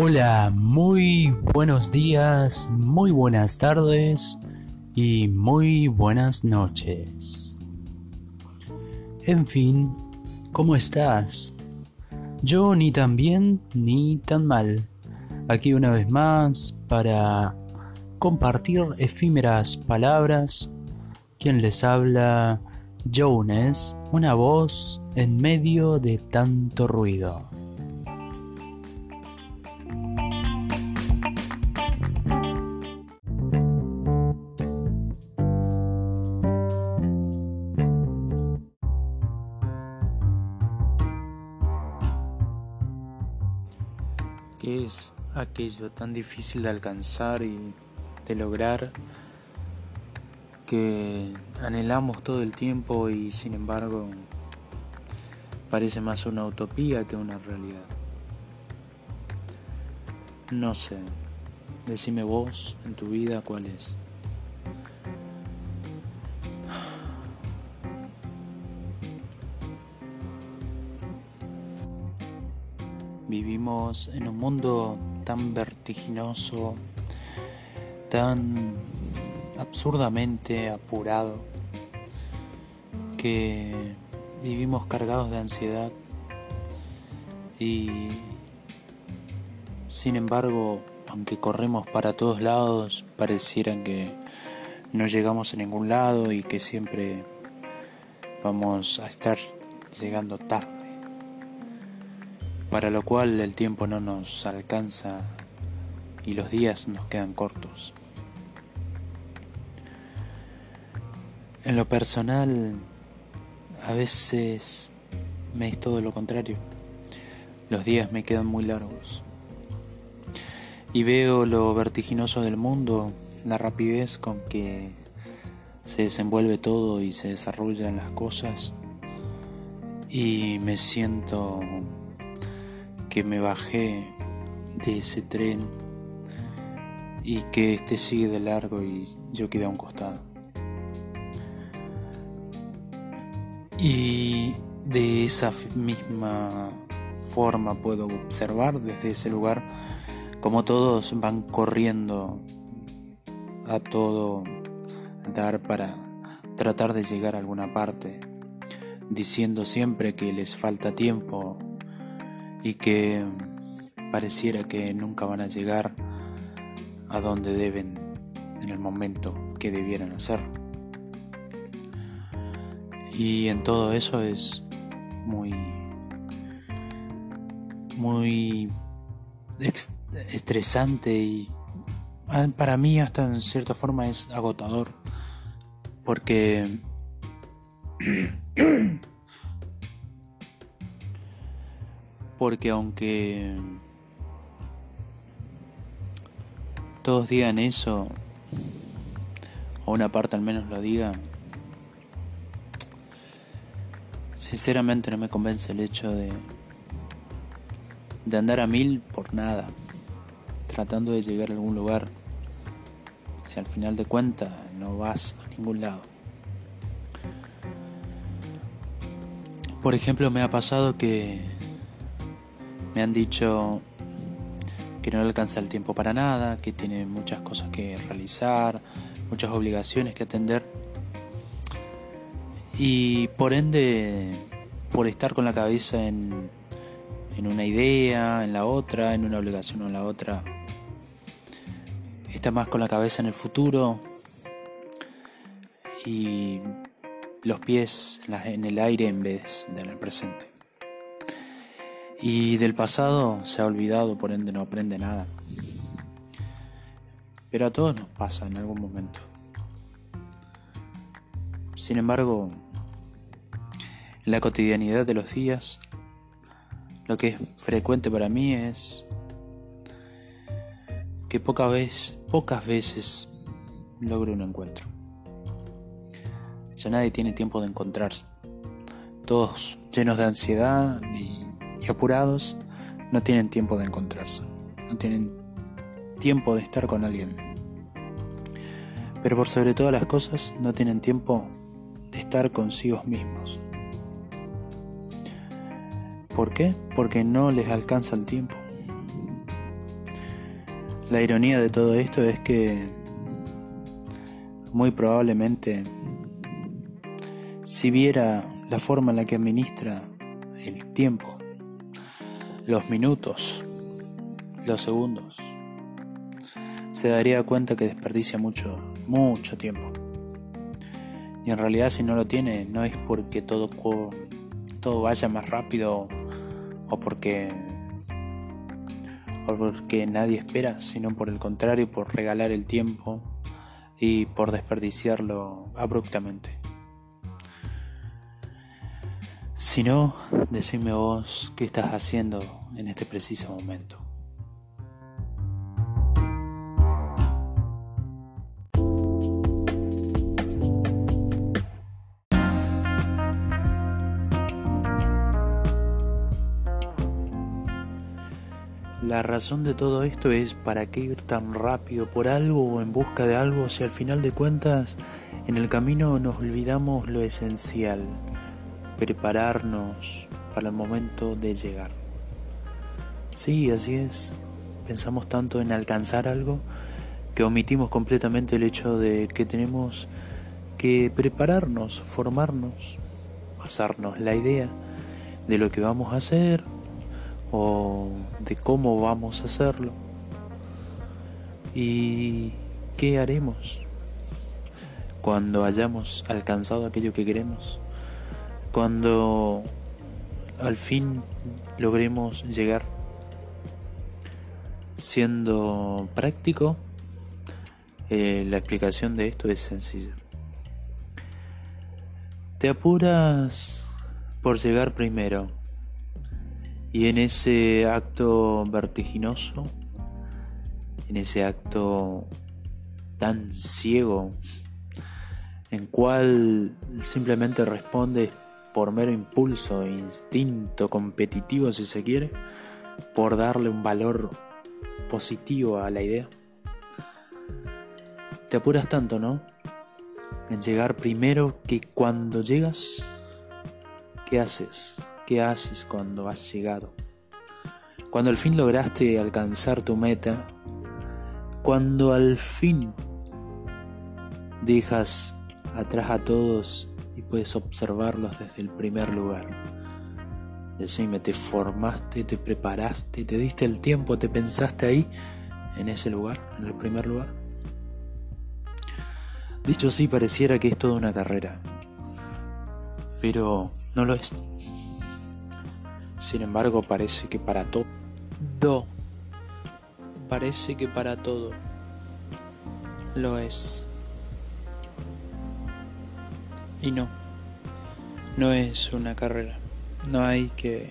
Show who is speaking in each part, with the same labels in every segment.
Speaker 1: Hola, muy buenos días, muy buenas tardes y muy buenas noches. En fin, ¿cómo estás? Yo ni tan bien ni tan mal. Aquí una vez más para compartir efímeras palabras. Quien les habla, Jones, una voz en medio de tanto ruido. ¿Qué es aquello tan difícil de alcanzar y de lograr que anhelamos todo el tiempo y sin embargo parece más una utopía que una realidad? No sé, decime vos en tu vida cuál es. Vivimos en un mundo tan vertiginoso, tan absurdamente apurado, que vivimos cargados de ansiedad y sin embargo, aunque corremos para todos lados, pareciera que no llegamos a ningún lado y que siempre vamos a estar llegando tarde, para lo cual el tiempo no nos alcanza y los días nos quedan cortos. En lo personal, a veces me es todo lo contrario. Los días me quedan muy largos y veo lo vertiginoso del mundo, la rapidez con que se desenvuelve todo y se desarrollan las cosas, y me siento que me bajé de ese tren y que este sigue de largo y yo quedé a un costado. Y de esa misma forma puedo observar desde ese lugar como todos van corriendo a todo dar para tratar de llegar a alguna parte, diciendo siempre que les falta tiempo y que pareciera que nunca van a llegar a donde deben en el momento que debieran hacerlo. Y en todo eso es muy estresante y para mí hasta en cierta forma es agotador, porque aunque todos digan eso, o una parte al menos lo diga, sinceramente no me convence el hecho de andar a 1000 por nada, tratando de llegar a algún lugar, si al final de cuentas no vas a ningún lado. Por ejemplo, me ha pasado que me han dicho que no le alcanza el tiempo para nada, que tiene muchas cosas que realizar, muchas obligaciones que atender, y por ende, por estar con la cabeza en una idea, en la otra, en una obligación o en la otra, está más con la cabeza en el futuro y los pies en el aire en vez de en el presente. Y del pasado se ha olvidado, por ende no aprende nada. Pero a todos nos pasa en algún momento. Sin embargo, en la cotidianidad de los días, lo que es frecuente para mí es que pocas veces logro un encuentro. Ya nadie tiene tiempo de encontrarse. Todos llenos de ansiedad y apurados, no tienen tiempo de encontrarse. No tienen tiempo de estar con alguien. Pero por sobre todas las cosas, no tienen tiempo de estar consigo mismos. ¿Por qué? Porque no les alcanza el tiempo. La ironía de todo esto es que muy probablemente, si viera la forma en la que administra el tiempo, los minutos, los segundos, se daría cuenta que desperdicia mucho tiempo. Y en realidad, si no lo tiene, no es porque todo vaya más rápido o porque nadie espera, sino por el contrario, por regalar el tiempo y por desperdiciarlo abruptamente. Si no, decime vos qué estás haciendo en este preciso momento. La razón de todo esto es: ¿para qué ir tan rápido por algo o en busca de algo si al final de cuentas en el camino nos olvidamos lo esencial? Prepararnos para el momento de llegar. Sí, así es. Pensamos tanto en alcanzar algo que omitimos completamente el hecho de que tenemos que prepararnos, formarnos, hacernos la idea de lo que vamos a hacer o de cómo vamos a hacerlo y qué haremos cuando hayamos alcanzado aquello que queremos, cuando al fin logremos llegar. Siendo práctico, la explicación de esto es sencilla. Te apuras por llegar primero, y en ese acto vertiginoso, en ese acto tan ciego, en cual simplemente respondes por mero impulso, instinto competitivo si se quiere, por darle un valor positivo a la idea, te apuras tanto, ¿no?, en llegar primero, que cuando llegas, ¿qué haces? ¿Qué haces cuando has llegado? Cuando al fin lograste alcanzar tu meta, cuando al fin dejas atrás a todos y puedes observarlos desde el primer lugar. Decime, ¿te formaste, te preparaste, te diste el tiempo, te pensaste ahí, en ese lugar, en el primer lugar? Dicho así, pareciera que es toda una carrera, pero no lo es. Sin embargo, parece que para todo lo es. Y no es una carrera. No hay que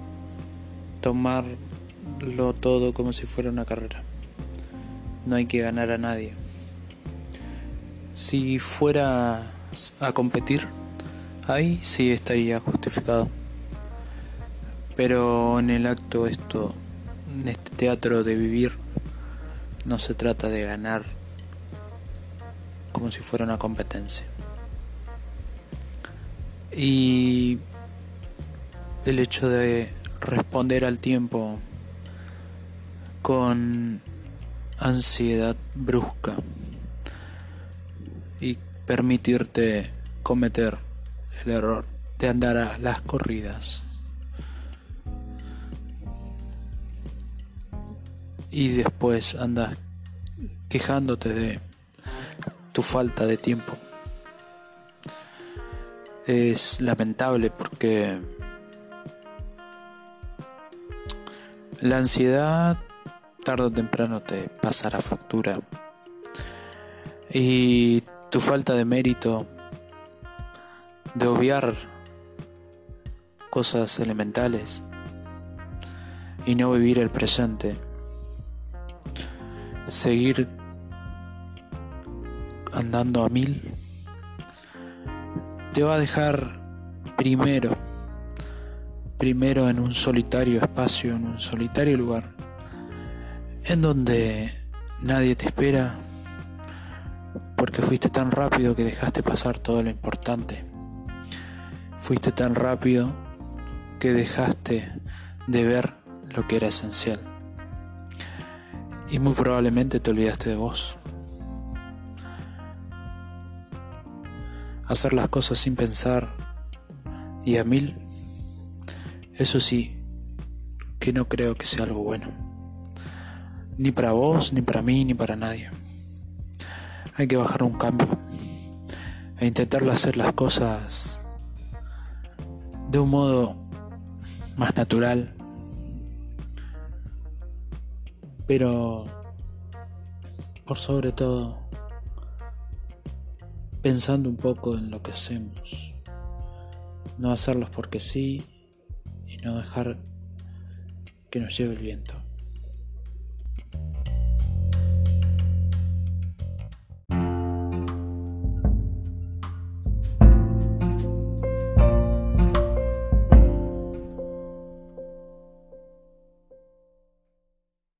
Speaker 1: tomarlo todo como si fuera una carrera. No hay que ganar a nadie. Si fuera a competir, ahí sí estaría justificado. Pero en el acto en este teatro de vivir, no se trata de ganar como si fuera una competencia. Y el hecho de responder al tiempo con ansiedad brusca y permitirte cometer el error de andar a las corridas y después andas quejándote de tu falta de tiempo. Es lamentable porque la ansiedad tarde o temprano te pasará factura, y tu falta de mérito de obviar cosas elementales y no vivir el presente, seguir andando a 1000, te va a dejar primero en un solitario espacio, en un solitario lugar, en donde nadie te espera, porque fuiste tan rápido que dejaste pasar todo lo importante. Fuiste tan rápido que dejaste de ver lo que era esencial. y muy probablemente te olvidaste de vos. Hacer las cosas sin pensar y a mil, eso sí que no creo que sea algo bueno, ni para vos, ni para mí, ni para nadie. Hay que bajar un cambio e intentar hacer las cosas de un modo más natural, pero por sobre todo pensando un poco en lo que hacemos, no hacerlos porque sí y no dejar que nos lleve el viento.